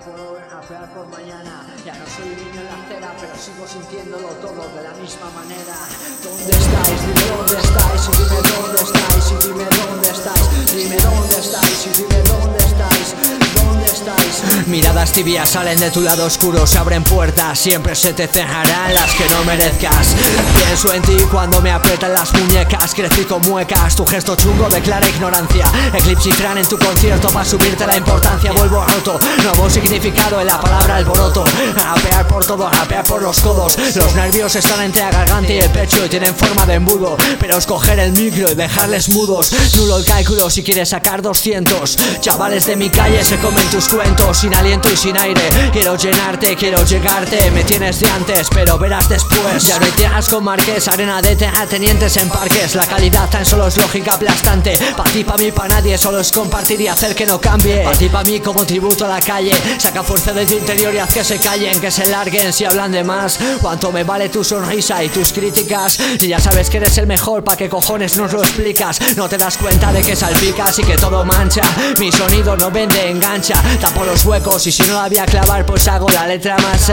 puedo rapear por mañana. Ya no soy un niño en la acera, pero sigo sintiéndolo todo de la misma manera. ¿Dónde estáis? Dime dónde estáis, y dime dónde estáis, y dime dónde estáis, dime dónde estáis, y dime dónde estáis, dónde estáis. Miradas tibias salen de tu lado oscuro, se abren puertas, siempre se te cerrarán las que no merezcas. Pienso en ti cuando me aprietan las muñecas, crecí con muecas, tu gesto chungo declara ignorancia. Eclipse y Fran en tu concierto para subirte la importancia. Vuelvo roto, nuevo significado en la palabra alboroto. Rapear por todo, rapear por los codos. Los nervios están entre la garganta y el pecho y tienen forma de embudo, pero escoger el micro y dejarles mudos. Nulo el cálculo si quieres sacar 200. Chavales de mi calle se comen tus cuentos, sin aliento y sin aire. Quiero llenarte, quiero llegarte, me tienes de antes, pero verás después. Ya no hay tierras con marques, arena de terratenientes en parques. La calidad tan solo es lógica aplastante. Pa' ti, pa' mí, pa' nadie, solo es compartir y hacer que no cambie. Pa' ti, pa' mí como tributo a la calle. Saca fuerza de tu interior y haz que se callen, que se larguen si hablan de más. Cuánto me vale tu sonrisa y tus críticas. Si ya sabes que eres el mejor, ¿pa' qué cojones nos lo explicas? No te das cuenta de que salpicas y que todo mancha. Mi sonido no vende, engancha. Tapo los huecos y si no la voy a clavar, pues hago la letra más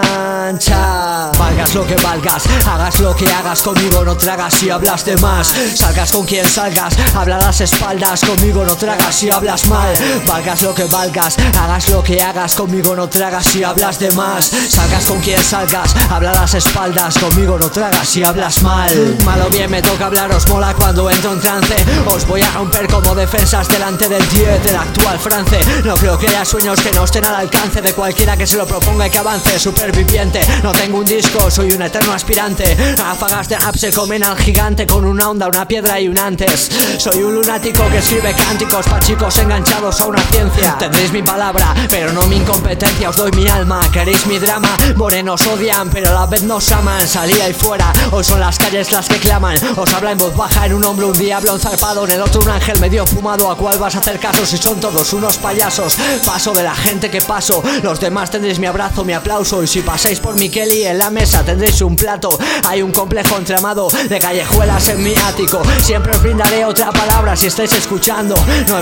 ancha. Valgas lo que valgas, hagas lo que hagas, conmigo no tragas si hablas de más. Salgas con quien salgas, habla a las espaldas, conmigo no tragas si hablas mal. Valgas lo que valgas, hagas lo que hagas, conmigo no tragas si hablas de más. Salgas con quien salgas, habla a las espaldas, conmigo no tragas si hablas mal. Mal o bien me toca hablar, os mola cuando entro en trance. Os voy a romper como defensas delante del 10 del actual France. No creo que haya sueños que no estén al alcance de cualquiera que se lo proponga y que avance. Superviviente, no tengo un disco, soy un eterno aspirante. Ráfagas de rap se comen al gigante con una onda, una piedra y un antes. Soy un lunático que escribe cánticos pa' chicos enganchados a una ciencia. Tendréis mi palabra, pero no mi incompetencia. Os doy mi alma, queréis mi drama. Morenos odian, pero a la vez nos aman. Salí ahí fuera, hoy son las calles las que claman. Os habla en voz baja, en un hombro un diablo, un zarpado, en el otro un ángel medio fumado. ¿A cuál vas a hacer caso si son todos unos payasos? Paso de la gente que paso, los demás tendréis mi abrazo, mi aplauso. Y si pasáis por mi Kelly en la mesa tendréis un plato. Hay un complejo entramado de callejuelas en mi ático. Siempre os brindaré otra palabra si estáis escuchando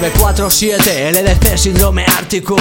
947 LDC Síndrome Ártico.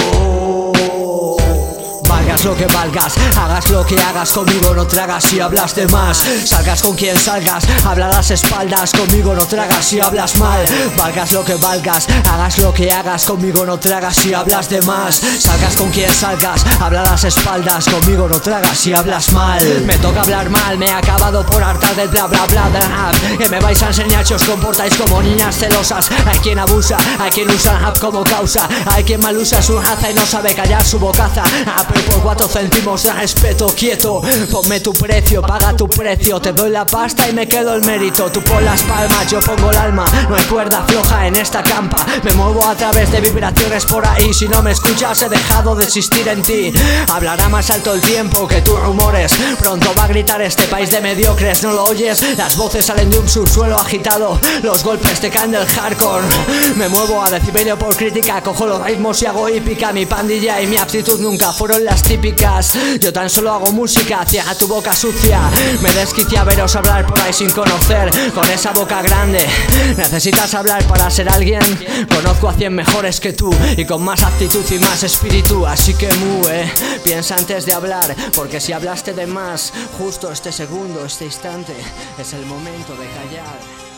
Valgas lo que valgas, hagas lo que hagas, conmigo no tragas si hablas de más. Salgas con quien salgas, habla a las espaldas, conmigo no tragas si hablas mal. Valgas lo que valgas, hagas lo que hagas, conmigo no tragas si hablas de más. Salgas con quien salgas, habla a las espaldas, conmigo no tragas si hablas mal. Me toca hablar mal, me he acabado por hartar del bla bla bla de rap. Que me vais a enseñar si os comportáis como niñas celosas. Hay quien abusa, hay quien usa rap como causa. Hay quien mal usa su raza y no sabe callar su bocaza. Pero por 4 céntimos de respeto, quieto. Ponme tu precio, paga tu precio. Te doy la pasta y me quedo el mérito. Tú pon las palmas, yo pongo el alma. No hay cuerda floja en esta campa. Me muevo a través de vibraciones por ahí. Si no me escuchas he dejado de existir en ti. Hablará más alto el tiempo que tus rumores. Pronto va a gritar este país de mediocres. ¿No lo oyes? Las voces salen de un subsuelo agitado. Los golpes te caen del hardcore. Me muevo a decibelio por crítica. Cojo los ritmos y hago hípica. Mi pandilla y mi aptitud nunca fueron las típicas. Yo tan solo hago música, cierra tu boca sucia. Me desquicia veros hablar por ahí sin conocer. Con esa boca grande necesitas hablar para ser alguien. Conozco a 100 mejores que tú y con más actitud y más espíritu. Así que piensa antes de hablar, porque si hablaste de más, justo este segundo, este instante, es el momento de callar.